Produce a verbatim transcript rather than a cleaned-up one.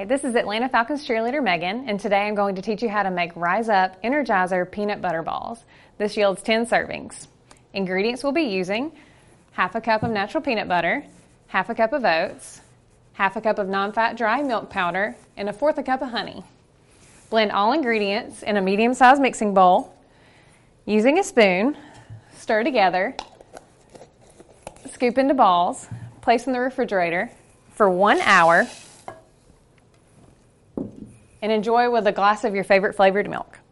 this is Atlanta Falcons cheerleader Megan, and today I'm going to teach you how to make Rise Up Energizer peanut butter balls. This yields ten servings. Ingredients we'll be using: half a cup of natural peanut butter, half a cup of oats, half a cup of non-fat dry milk powder, and a fourth a cup of honey. Blend all ingredients in a medium-sized mixing bowl. Using a spoon, stir together, scoop into balls, place in the refrigerator for one hour, and enjoy with a glass of your favorite flavored milk.